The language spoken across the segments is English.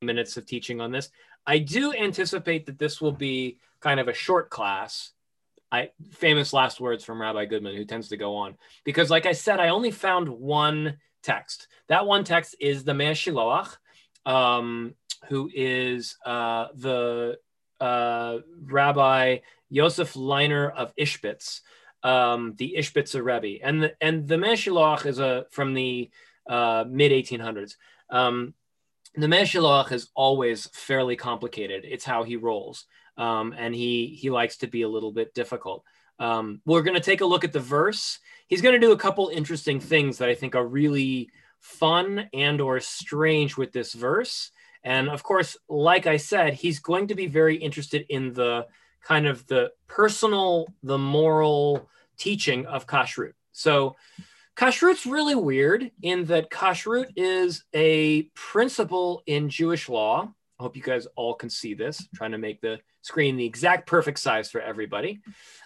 minutes of teaching on this. I do anticipate that this will be kind of a short class. Famous last words from Rabbi Goodman, who tends to go on. Because like I said, I only found one text. That one text is the Mea Shiloach, who is the Rabbi Yosef Leiner of Ishbitz, the Ishbitzer Rebbe. And the Mea Shiloach is from the mid-1800s. The Mea Shiloach is always fairly complicated. It's how he rolls. And he likes to be a little bit difficult. We're going to take a look at the verse. He's going to do a couple interesting things that I think are really fun and or strange with this verse. And of course, like I said, he's going to be very interested in the kind of the personal, the moral teaching of kashrut. So kashrut's really weird in that kashrut is a principle in Jewish law. I hope you guys all can see this. I'm trying to make the screen the exact perfect size for everybody.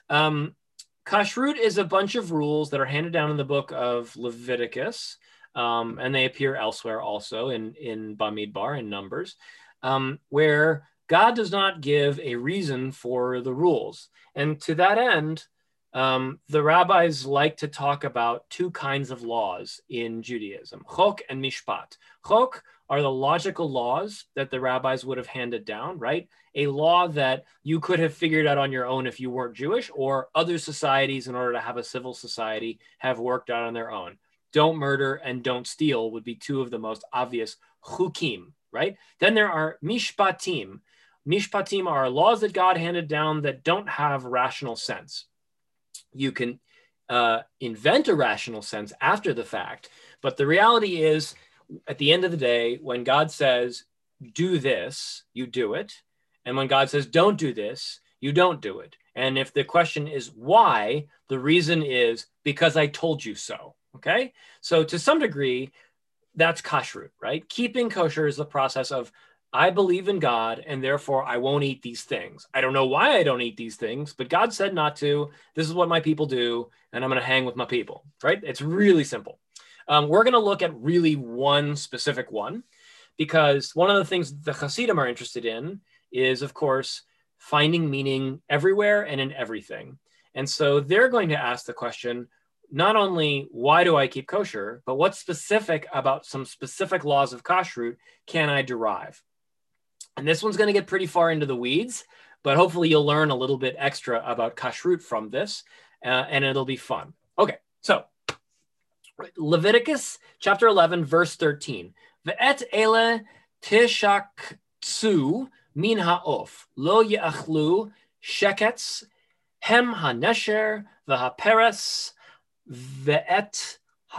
Kashrut is a bunch of rules that are handed down in the book of Leviticus, and they appear elsewhere also in Bamidbar and Numbers, where God does not give a reason for the rules. And to that end, the rabbis like to talk about two kinds of laws in Judaism, chok and mishpat. Chok are the logical laws that the rabbis would have handed down, right? A law that you could have figured out on your own if you weren't Jewish, or other societies, in order to have a civil society, have worked out on their own. Don't murder and don't steal would be two of the most obvious chukim, right? Then there are mishpatim. Mishpatim are laws that God handed down that don't have rational sense. You can invent a rational sense after the fact, but the reality is, at the end of the day, when God says, do this, you do it. And when God says, don't do this, you don't do it. And if the question is why, the reason is because I told you so. Okay. So to some degree, that's kashrut, right? Keeping kosher is the process of, I believe in God, and therefore I won't eat these things. I don't know why I don't eat these things, but God said not to. This is what my people do, and I'm going to hang with my people, right? It's really simple. We're going to look at really one specific one, because one of the things the Hasidim are interested in is, of course, finding meaning everywhere and in everything. And so they're going to ask the question, not only why do I keep kosher, but what specific about some specific laws of kashrut can I derive? And this one's going to get pretty far into the weeds, but hopefully you'll learn a little bit extra about kashrut from this, and it'll be fun. Okay, so Leviticus chapter 11, verse 13. Ve'et ele tishakzu min ha'of, lo ye'achlu sheketz, hem ha'nesher, ve'ha'peres, ve'et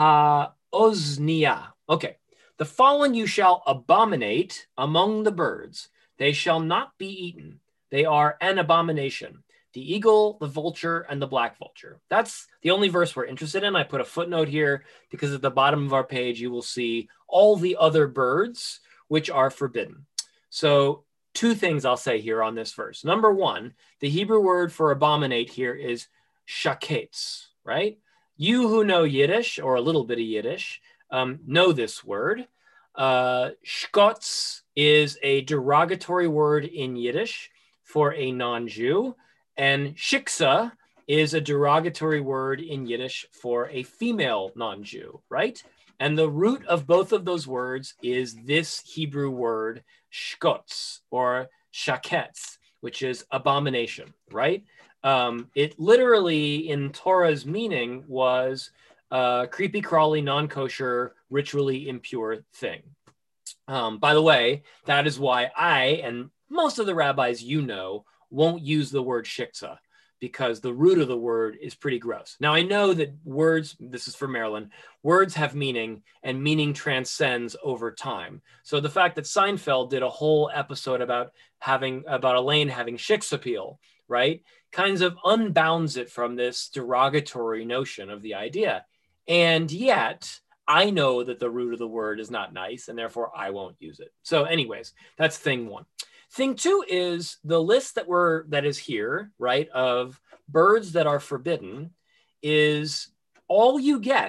ha'ozniya. Okay. The following you shall abominate among the birds. They shall not be eaten. They are an abomination. The eagle, the vulture, and the black vulture. That's the only verse we're interested in. I put a footnote here because at the bottom of our page, you will see all the other birds which are forbidden. So two things I'll say here on this verse. Number one, the Hebrew word for abominate here is shaketz, right? You who know Yiddish, or a little bit of Yiddish, know this word. Shkotz is a derogatory word in Yiddish for a non-Jew, and shiksa is a derogatory word in Yiddish for a female non-Jew, right? And the root of both of those words is this Hebrew word shkotz or shaketz, which is abomination, right? It literally, in Torah's meaning, was creepy, crawly, non-kosher, ritually impure thing. By the way, that is why I and most of the rabbis won't use the word shiksa, because the root of the word is pretty gross. Now, I know that words, this is for Maryland, words have meaning, and meaning transcends over time. So the fact that Seinfeld did a whole episode about Elaine having shiksa appeal, right, kinds of unbounds it from this derogatory notion of the idea. And yet, I know that the root of the word is not nice, and therefore I won't use it. So anyways, that's thing one. Thing two is the list that is here, right, of birds that are forbidden is all you get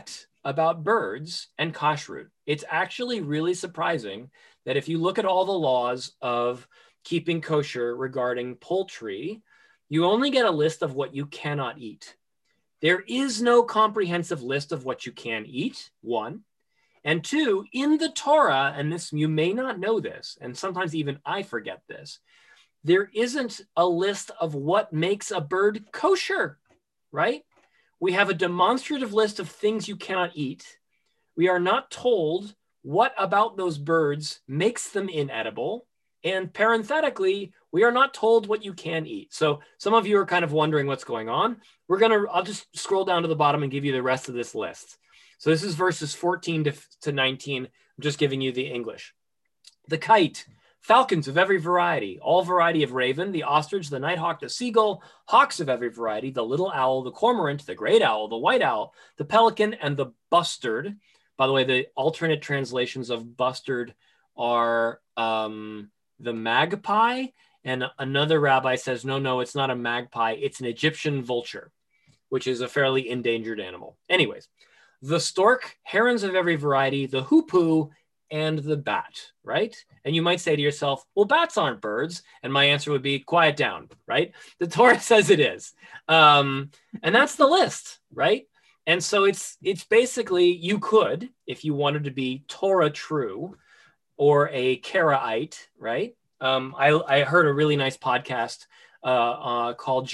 about birds and kashrut. It's actually really surprising that if you look at all the laws of keeping kosher regarding poultry, you only get a list of what you cannot eat. There is no comprehensive list of what you can eat, one. And two, in the Torah, and this, you may not know this, and sometimes even I forget this, there isn't a list of what makes a bird kosher, right? We have a demonstrative list of things you cannot eat. We are not told what about those birds makes them inedible. And parenthetically, we are not told what you can eat. So some of you are kind of wondering what's going on. I'll just scroll down to the bottom and give you the rest of this list. So this is verses 14 to 19. I'm just giving you the English. The kite, falcons of every variety, all variety of raven, the ostrich, the nighthawk, the seagull, hawks of every variety, the little owl, the cormorant, the great owl, the white owl, the pelican, and the bustard. By the way, the alternate translations of bustard are the magpie, and another rabbi says, no, it's not a magpie, it's an Egyptian vulture, which is a fairly endangered animal. Anyways, the stork, herons of every variety, the hoopoe, and the bat, right? And you might say to yourself, well, bats aren't birds. And my answer would be, quiet down, right? The Torah says it is. And that's the list, right? And so it's basically, you could, if you wanted to be Torah true, or a Karaite, right? I heard a really nice podcast called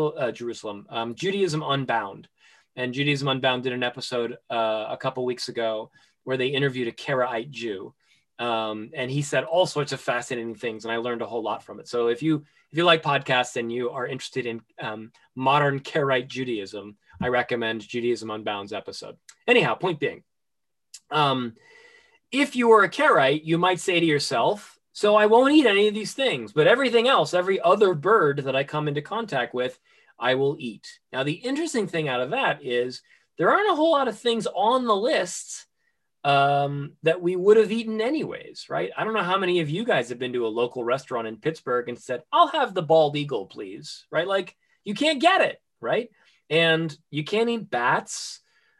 Judaism Unbound. And Judaism Unbound did an episode a couple weeks ago where they interviewed a Karaite Jew. And he said all sorts of fascinating things, and I learned a whole lot from it. So if you like podcasts and you are interested in modern Karaite Judaism, I recommend Judaism Unbound's episode. Anyhow, point being, if you were a Karaite, you might say to yourself, so I won't eat any of these things, but everything else, every other bird that I come into contact with, I will eat. Now, the interesting thing out of that is there aren't a whole lot of things on the list that we would have eaten anyways, right? I don't know how many of you guys have been to a local restaurant in Pittsburgh and said, I'll have the bald eagle, please, right? Like, you can't get it, right? And you can't eat bats.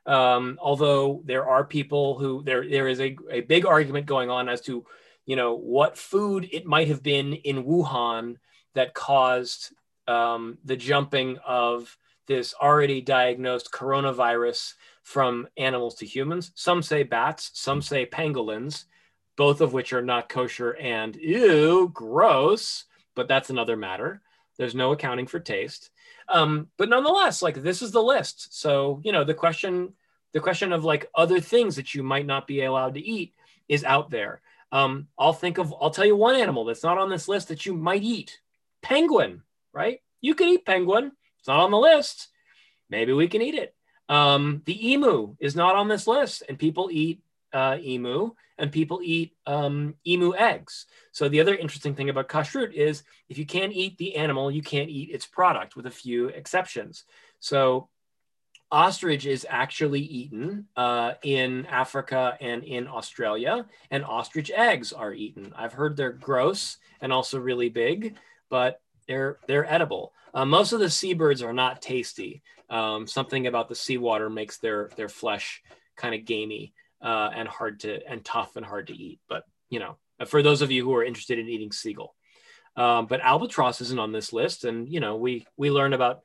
Although there are people who there is a big argument going on as to, what food it might have been in Wuhan that caused the jumping of this already diagnosed coronavirus from animals to humans. Some say bats, some say pangolins, both of which are not kosher and ew, gross, but that's another matter. There's no accounting for taste. But nonetheless, like, this is the list. So, the question of like other things that you might not be allowed to eat is out there. I'll tell you one animal that's not on this list that you might eat. Penguin, right? You can eat penguin. It's not on the list. Maybe we can eat it. The emu is not on this list, and people eat emu, and people eat emu eggs. So the other interesting thing about kashrut is if you can't eat the animal, you can't eat its product, with a few exceptions. So ostrich is actually eaten in Africa and in Australia, and ostrich eggs are eaten. I've heard they're gross and also really big, but they're edible. Most of the seabirds are not tasty. Something about the seawater makes their flesh kind of gamey and tough and hard to eat. But for those of you who are interested in eating seagull, but albatross isn't on this list, and we learn about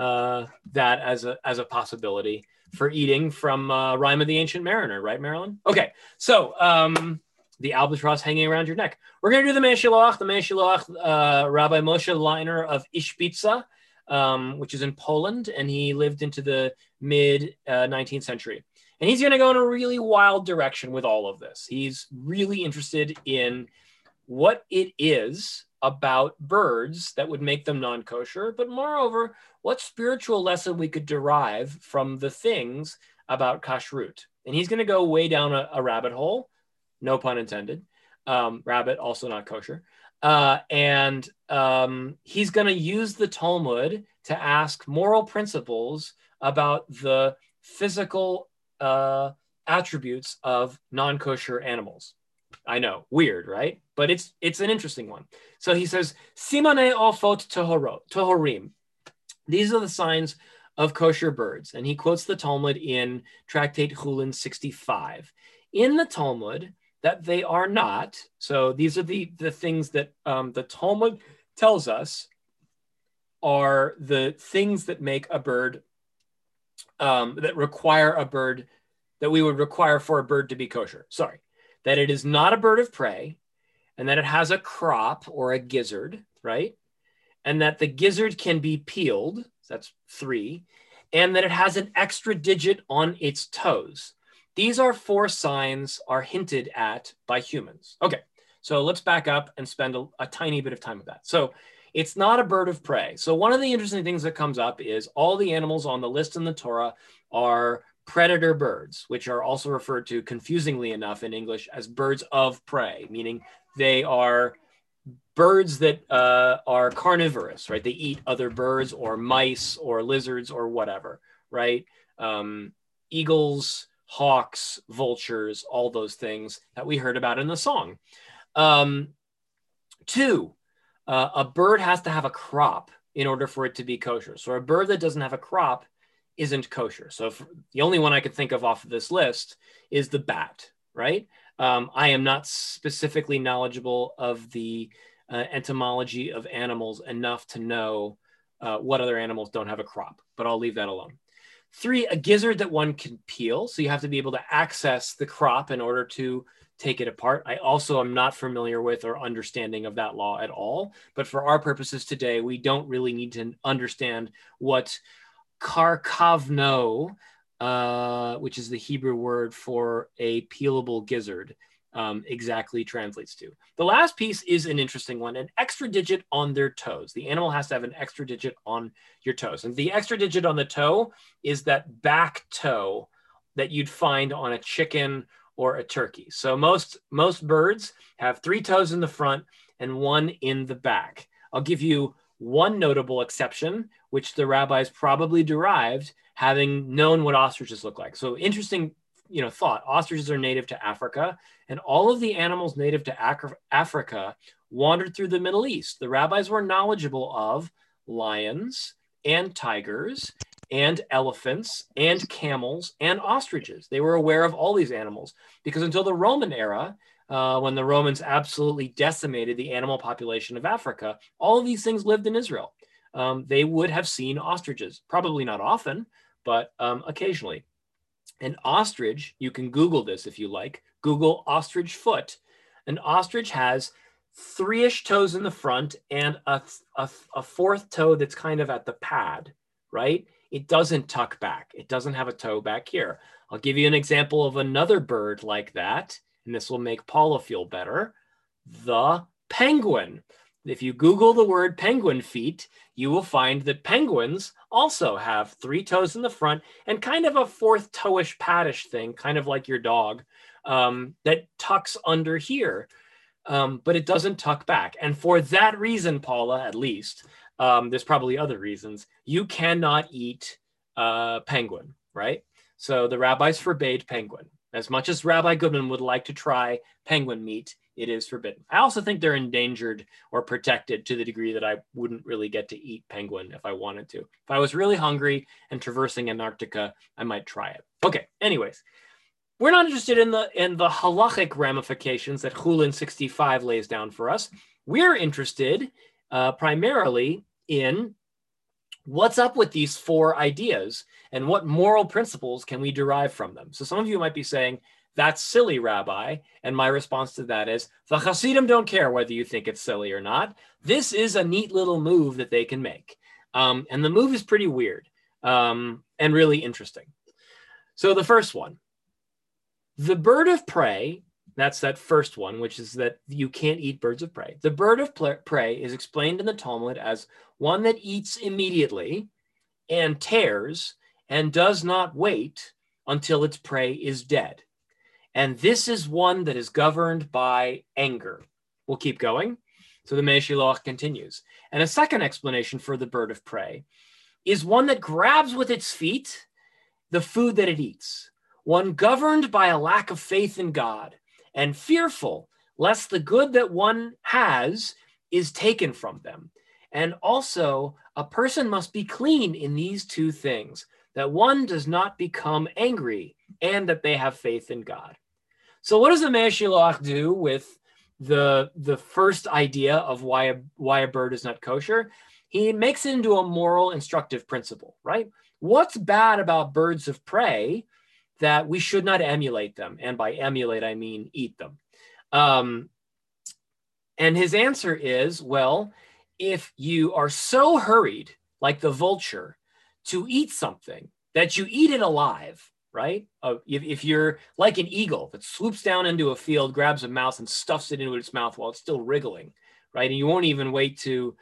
that as a possibility for eating from Rime of the Ancient Mariner, right, Marilyn? Okay, so the albatross hanging around your neck. We're going to do the Mei Shiloach. The Mei Shiloach, Rabbi Moshe Leitner of Ishbitza, which is in Poland, and he lived into the mid 19th century. And he's going to go in a really wild direction with all of this. He's really interested in what it is about birds that would make them non-kosher, but moreover, what spiritual lesson we could derive from the things about kashrut. And he's going to go way down a rabbit hole, no pun intended. Rabbit, also not kosher. And he's going to use the Talmud to ask moral principles about the physical attributes of non-kosher animals. I know, weird, right? But it's an interesting one. So he says, Simane ofot tohorim. These are the signs of kosher birds. And he quotes the Talmud in Tractate Chulin 65. In the Talmud, that they are not. So these are the things that the Talmud tells us are the things that make a bird, that require a bird, that we would require for a bird to be kosher. Sorry, that it is not a bird of prey, and that it has a crop or a gizzard, right? And that the gizzard can be peeled, so that's 3, and that it has an extra digit on its toes. These are 4 signs are hinted at by humans. Okay, so let's back up and spend a tiny bit of time with that. So it's not a bird of prey. So one of the interesting things that comes up is all the animals on the list in the Torah are predator birds, which are also referred to, confusingly enough in English, as birds of prey, meaning they are birds that are carnivorous, right? They eat other birds or mice or lizards or whatever, right? Eagles, hawks, vultures, all those things that we heard about in the song. 2, a bird has to have a crop in order for it to be kosher. So a bird that doesn't have a crop isn't kosher. So the only one I could think of off of this list is the bat, right? I am not specifically knowledgeable of the entomology of animals enough to know what other animals don't have a crop, but I'll leave that alone. 3, a gizzard that one can peel. So you have to be able to access the crop in order to take it apart. I also am not familiar with or understanding of that law at all. But for our purposes today, we don't really need to understand what karkavno, which is the Hebrew word for a peelable gizzard, exactly translates to. The last piece is an interesting one, an extra digit on their toes. The animal has to have an extra digit on your toes. And the extra digit on the toe is that back toe that you'd find on a chicken or a turkey. So most birds have 3 toes in the front and 1 in the back. I'll give you one notable exception, which the rabbis probably derived having known what ostriches look like. So interesting, thought. Ostriches are native to Africa, and all of the animals native to Africa wandered through the Middle East. The rabbis were knowledgeable of lions and tigers and elephants and camels and ostriches. They were aware of all these animals because until the Roman era, when the Romans absolutely decimated the animal population of Africa, all of these things lived in Israel. They would have seen ostriches, probably not often, but occasionally. An ostrich, you can Google this if you like, Google ostrich foot. An ostrich has 3-ish toes in the front and a 4th toe that's kind of at the pad, right? It doesn't tuck back. It doesn't have a toe back here. I'll give you an example of another bird like that, and this will make Paula feel better. The penguin. If you Google the word penguin feet, you will find that penguins also have 3 toes in the front and kind of a 4th toe-ish paddish thing, kind of like your dog, that tucks under here, but it doesn't tuck back. And for that reason, Paula, at least, there's probably other reasons, you cannot eat penguin, right? So the rabbis forbade penguin. As much as Rabbi Goodman would like to try penguin meat, it is forbidden. I also think they're endangered or protected to the degree that I wouldn't really get to eat penguin if I wanted to. If I was really hungry and traversing Antarctica, I might try it. Okay, anyways, we're not interested in the halachic ramifications that Chulin 65 lays down for us. We're interested primarily in what's up with these 4 ideas and what moral principles can we derive from them. So some of you might be saying, that's silly, Rabbi. And my response to that is, the Hasidim don't care whether you think it's silly or not. This is a neat little move that they can make. And the move is pretty weird and really interesting. So the first one, the bird of prey, that's that first one, which is that you can't eat birds of prey. The bird of prey is explained in the Talmud as one that eats immediately and tears and does not wait until its prey is dead. And this is one that is governed by anger. We'll keep going. So the Mei Shiloach continues. And a second explanation for the bird of prey is one that grabs with its feet the food that it eats, one governed by a lack of faith in God and fearful lest the good that one has is taken from them. And also, a person must be clean in these two things, that one does not become angry and that they have faith in God. So what does the Mei Shiloach do with the first idea of why a bird is not kosher? He makes it into a moral instructive principle, right? What's bad about birds of prey that we should not emulate them? And by emulate, I mean eat them. And his answer is, well, if you are so hurried, like the vulture, to eat something that you eat it alive, right? If you're like an eagle that swoops down into a field, grabs a mouse and stuffs it into its mouth while it's still wriggling, right? And you won't even wait till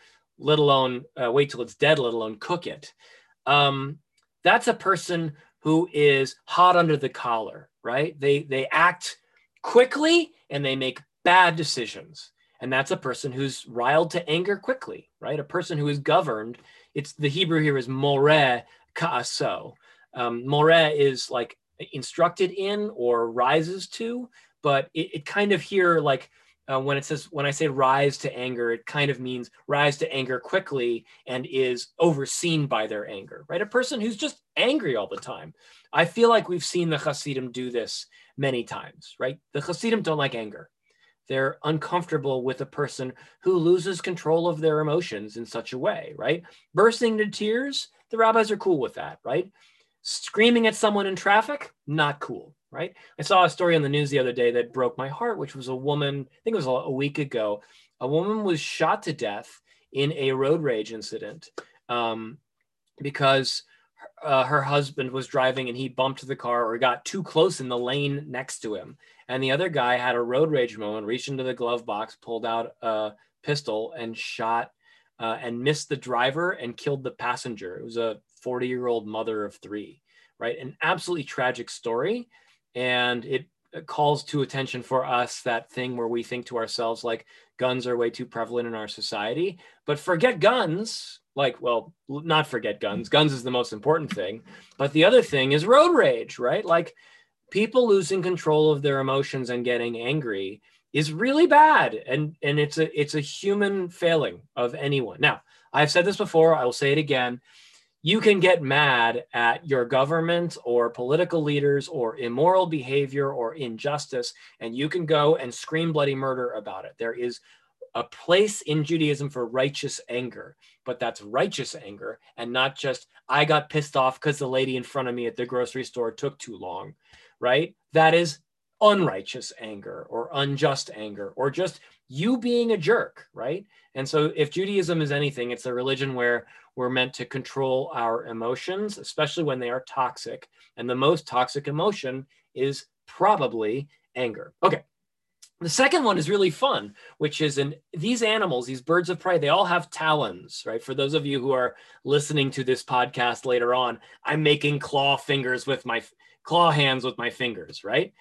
it's dead, let alone cook it. That's a person who is hot under the collar, right? They act quickly and they make bad decisions. And that's a person who's riled to anger quickly, right? A person who is governed. It's the Hebrew here is moreh ka'aso. Moreh is like instructed in or rises to, but it kind of here, like when I say rise to anger, it kind of means rise to anger quickly and is overseen by their anger, right? A person who's just angry all the time. I feel like we've seen the Hasidim do this many times, right? The Hasidim don't like anger. They're uncomfortable with a person who loses control of their emotions in such a way, right? Bursting into tears, the rabbis are cool with that, right? Screaming at someone in traffic, not cool, right? I saw a story on the news the other day that broke my heart, which was a woman, I think it was a week ago, a woman was shot to death in a road rage incident because her husband was driving and he bumped the car or got too close in the lane next to him. And the other guy had a road rage moment, reached into the glove box, pulled out a pistol and shot and missed the driver and killed the passenger. It was a 40-year-old mother of three, right? An absolutely tragic story. And it calls to attention for us that thing where we think to ourselves, like, guns are way too prevalent in our society, but forget guns. Like, well, not forget guns. Guns is the most important thing. But the other thing is road rage, right? Like, people losing control of their emotions and getting angry is really bad. And it's a human failing of anyone. Now, I've said this before, I will say it again. You can get mad at your government or political leaders or immoral behavior or injustice, and you can go and scream bloody murder about it. There is a place in Judaism for righteous anger, but that's righteous anger and not just, I got pissed off because the lady in front of me at the grocery store took too long, right? That is unrighteous anger or unjust anger or just you being a jerk, right? And so if Judaism is anything, it's a religion where we're meant to control our emotions, especially when they are toxic. And the most toxic emotion is probably anger. Okay. The second one is really fun, which is these animals, these birds of prey, they all have talons, right? For those of you who are listening to this podcast later on, I'm making claw hands with my fingers, right?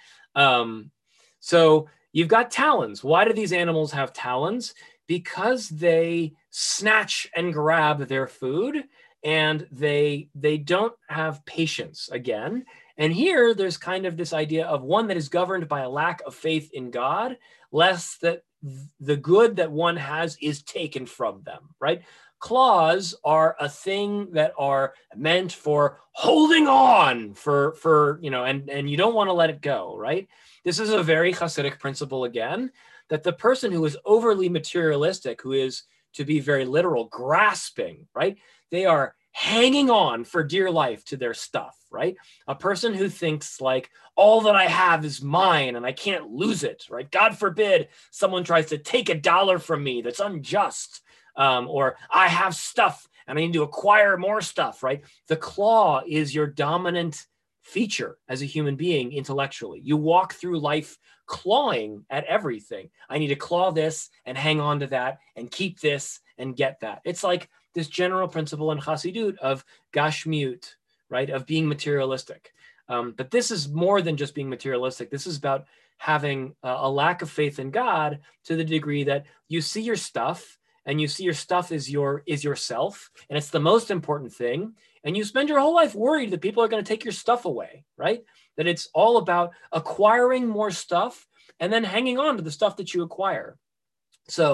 So you've got talons. Why do these animals have talons? Because they snatch and grab their food and they don't have patience again. And here there's kind of this idea of one that is governed by a lack of faith in God, lest that the good that one has is taken from them, right? Claws are a thing that are meant for holding on for and you don't want to let it go, right? This is a very Hasidic principle again, that the person who is overly materialistic, who is, to be very literal, grasping, right? They are hanging on for dear life to their stuff, right? A person who thinks like, all that I have is mine and I can't lose it, right? God forbid someone tries to take $1 from me that's unjust, or I have stuff and I need to acquire more stuff, right? The claw is your dominant feature as a human being intellectually. You walk through life clawing at everything. I need to claw this and hang on to that and keep this and get that. It's like this general principle in Chassidut of gashmiut, right? Of being materialistic. But this is more than just being materialistic. This is about having a lack of faith in God to the degree that you see your stuff and you see your stuff is yourself, and it's the most important thing. And you spend your whole life worried that people are going to take your stuff away, right? That it's all about acquiring more stuff and then hanging on to the stuff that you acquire. So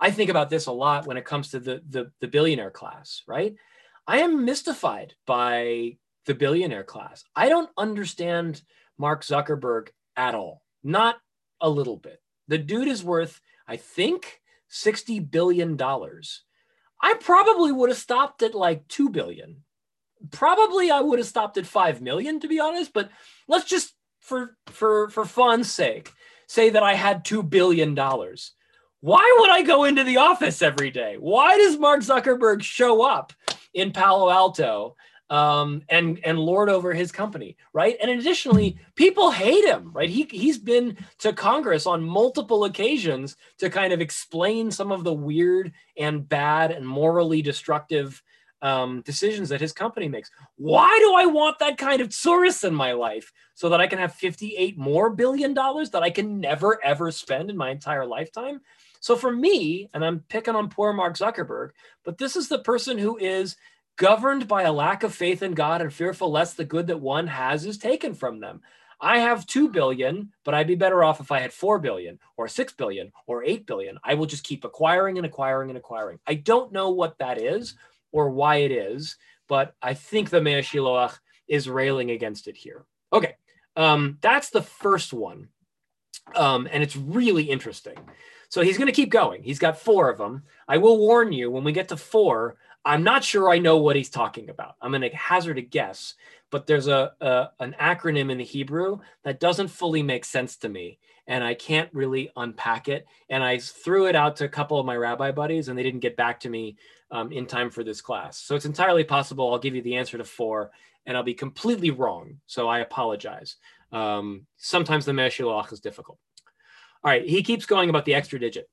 I think about this a lot when it comes to the billionaire class, right? I am mystified by the billionaire class. I don't understand Mark Zuckerberg at all. Not a little bit. The dude is worth, I think, $60 billion. I probably would have stopped at like 2 billion. Probably I would have stopped at 5 million, to be honest, but let's just for fun's sake say that I had $2 billion. Why would I go into the office every day? Why does Mark Zuckerberg show up in Palo Alto and lord over his company, right? And additionally, people hate him, right? He's been to Congress on multiple occasions to kind of explain some of the weird and bad and morally destructive decisions that his company makes. Why do I want that kind of tourist in my life so that I can have $58 more billion that I can never, ever spend in my entire lifetime? So for me, and I'm picking on poor Mark Zuckerberg, but this is the person who is governed by a lack of faith in God and fearful lest the good that one has is taken from them. I have 2 billion, but I'd be better off if I had 4 billion or 6 billion or 8 billion. I will just keep acquiring and acquiring and acquiring. I don't know what that is or why it is, but I think the Mea Shiloach is railing against it here. Okay, that's the first one, and it's really interesting. So he's going to keep going. He's got 4 of them. I will warn you, when we get to 4, I'm not sure I know what he's talking about. I'm going to hazard a guess, but there's an acronym in the Hebrew that doesn't fully make sense to me, and I can't really unpack it. And I threw it out to a couple of my rabbi buddies, and they didn't get back to me in time for this class. So it's entirely possible I'll give you the answer to 4, and I'll be completely wrong. So I apologize. Sometimes the Mea Shiloach is difficult. All right, he keeps going about the extra digit.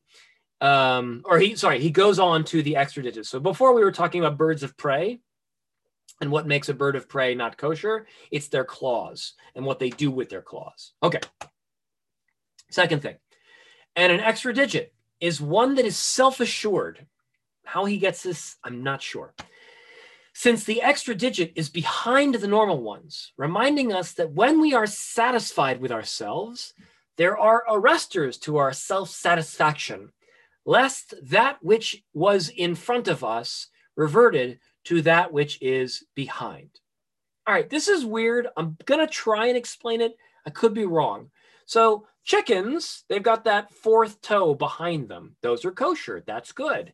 He goes on to the extra digits. So before we were talking about birds of prey and what makes a bird of prey not kosher, it's their claws and what they do with their claws. Okay. Second thing. And an extra digit is one that is self-assured. How he gets this, I'm not sure. Since the extra digit is behind the normal ones, reminding us that when we are satisfied with ourselves, there are arresters to our self-satisfaction, lest that which was in front of us reverted to that which is behind. All right, this is weird. I'm going to try and explain it. I could be wrong. So chickens, they've got that 4th toe behind them. Those are kosher. That's good.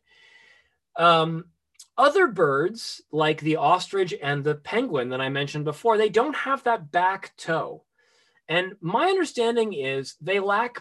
Other birds, like the ostrich and the penguin that I mentioned before, they don't have that back toe. And my understanding is they lack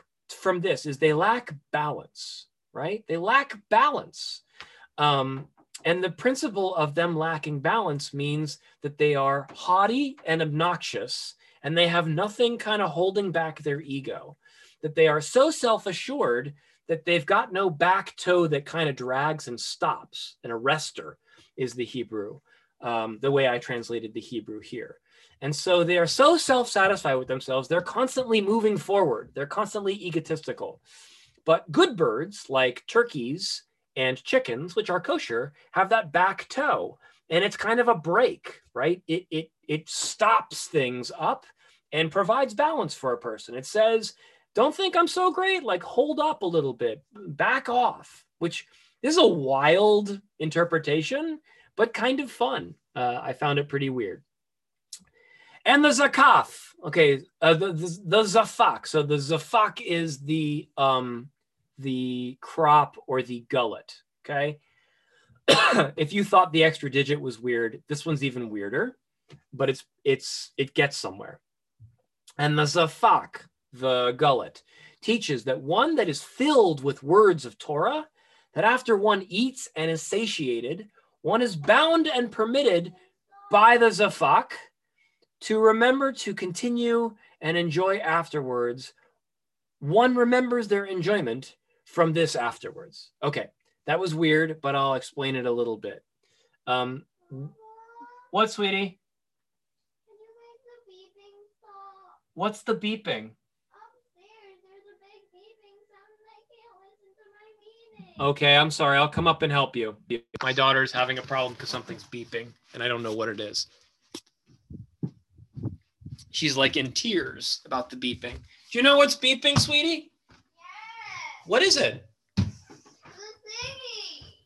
balance, right? They lack balance. And the principle of them lacking balance means that they are haughty and obnoxious, and they have nothing kind of holding back their ego, that they are so self-assured that they've got no back toe that kind of drags and stops. An arrestor is the Hebrew, the way I translated the Hebrew here. And so they are so self-satisfied with themselves, they're constantly moving forward. They're constantly egotistical. But good birds like turkeys and chickens, which are kosher, have that back toe. And it's kind of a break, right? It stops things up and provides balance for a person. It says, don't think I'm so great, like hold up a little bit, back off, which this is a wild interpretation, but kind of fun. I found it pretty weird. And the zakaf, okay, the zafak. So the zafak is the crop or the gullet, okay? If you thought the extra digit was weird, this one's even weirder, but it gets somewhere. And the zafak, the gullet, teaches that one that is filled with words of Torah, that after one eats and is satiated, one is bound and permitted by the zafak to remember to continue and enjoy afterwards. One remembers their enjoyment from this afterwards. Okay, that was weird, but I'll explain it a little bit. What, sweetie? Can you make the beeping stop? What's the beeping? Upstairs, there's a big beeping sound and I can't listen to my meeting. Okay, I'm sorry. I'll come up and help you. My daughter's having a problem because something's beeping, and I don't know what it is. She's like in tears about the beeping. Do you know what's beeping, sweetie? Yes. What is it? The thing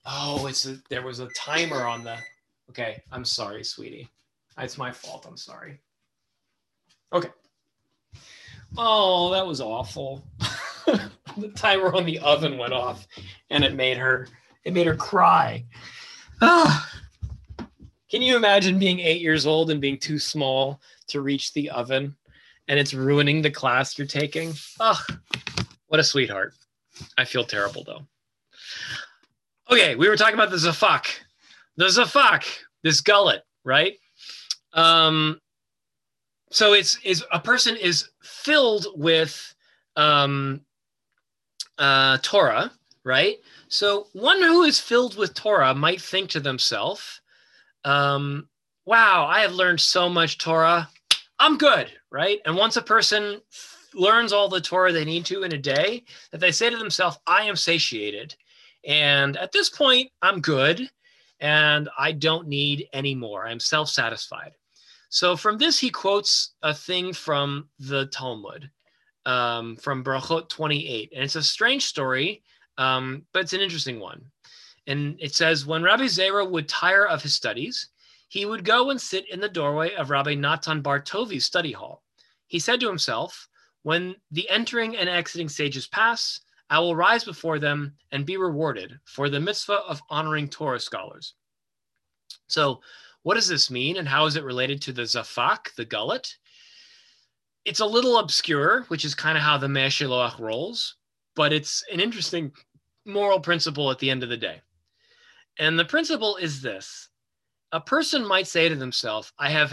Oh, there was a timer on the. Okay, I'm sorry, sweetie. It's my fault. I'm sorry. Okay. Oh, that was awful. The timer on the oven went off, and it made her cry. Ah. Can you imagine being 8 years old and being too small to reach the oven, and it's ruining the class you're taking? Ugh, what a sweetheart. I feel terrible though. Okay, we were talking about the zafak. The zafak, this gullet, right? So it's a person is filled with Torah, right? So one who is filled with Torah might think to themselves, wow, I have learned so much Torah. I'm good, right? And once a person learns all the Torah they need to in a day, that they say to themselves, I am satiated. And at this point, I'm good and I don't need any more. I'm self-satisfied. So from this, he quotes a thing from the Talmud, from Brachot 28. And it's a strange story, but it's an interesting one. And it says, when Rabbi Zera would tire of his studies, he would go and sit in the doorway of Rabbi Natan Bar Tovi's study hall. He said to himself, when the entering and exiting stages pass, I will rise before them and be rewarded for the mitzvah of honoring Torah scholars. So what does this mean and how is it related to the zafak, the gullet? It's a little obscure, which is kind of how the Mei Shiloach rolls, but it's an interesting moral principle at the end of the day. And the principle is this. A person might say to themselves, I have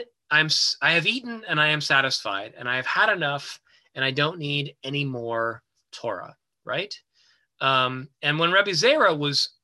eaten and I am satisfied and I have had enough and I don't need any more Torah, right? And when Rabbi Zera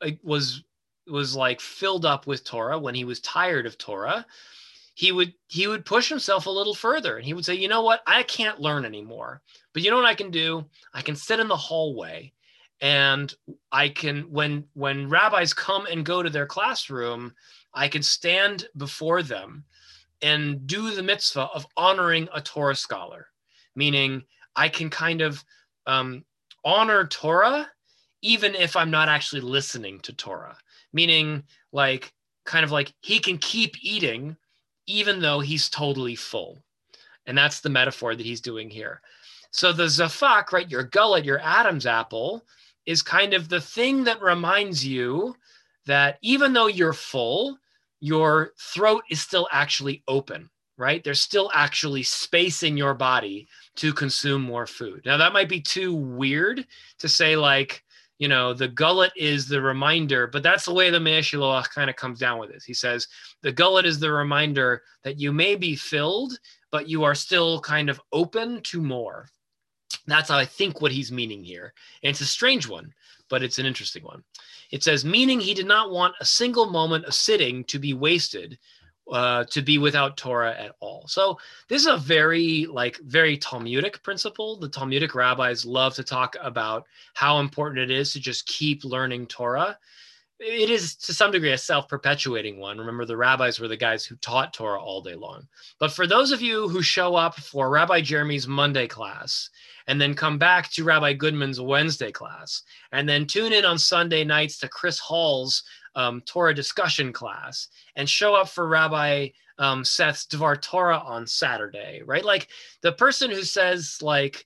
was like filled up with Torah, when he was tired of Torah, he would push himself a little further and he would say, you know what? I can't learn anymore, but you know what I can do? I can sit in the hallway and I can, when rabbis come and go to their classroom, I can stand before them and do the mitzvah of honoring a Torah scholar, meaning I can kind of honor Torah even if I'm not actually listening to Torah, meaning like kind of like he can keep eating even though he's totally full. And that's the metaphor that he's doing here. So the zafak, right, your gullet, your Adam's apple, is kind of the thing that reminds you that even though you're full, your throat is still actually open, right? There's still actually space in your body to consume more food. Now, that might be too weird to say, like, you know, the gullet is the reminder, but that's the way the Mei Shiloach kind of comes down with this. He says, the gullet is the reminder that you may be filled, but you are still kind of open to more. That's how I think what he's meaning here. And it's a strange one, but it's an interesting one. It says, meaning he did not want a single moment of sitting to be wasted, to be without Torah at all. So this is a very Talmudic principle. The Talmudic rabbis love to talk about how important it is to just keep learning Torah. It is to some degree a self-perpetuating one. Remember, the rabbis were the guys who taught Torah all day long. But for those of you who show up for Rabbi Jeremy's Monday class and then come back to Rabbi Goodman's Wednesday class and then tune in on Sunday nights to Chris Hall's Torah discussion class and show up for Rabbi Seth's Dvar Torah on Saturday, right? Like the person who says like,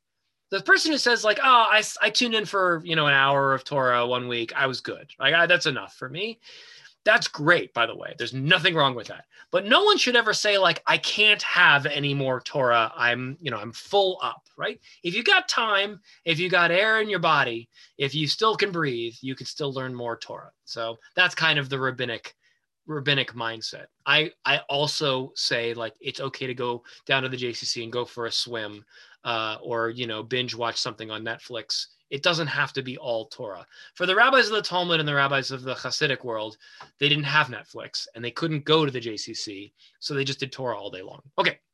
oh, I tuned in for, an hour of Torah one week. I was good. Like that's enough for me. That's great, by the way. There's nothing wrong with that. But no one should ever say like, I can't have any more Torah. I'm full up, right? If you got time, if you got air in your body, if you still can breathe, you can still learn more Torah. So that's kind of the rabbinic mindset. I also say like, it's okay to go down to the JCC and go for a swim, or binge watch something on Netflix. It doesn't have to be all Torah. For the rabbis of the Talmud and the rabbis of the Hasidic world, they didn't have Netflix and they couldn't go to the JCC, so they just did Torah all day long. Okay,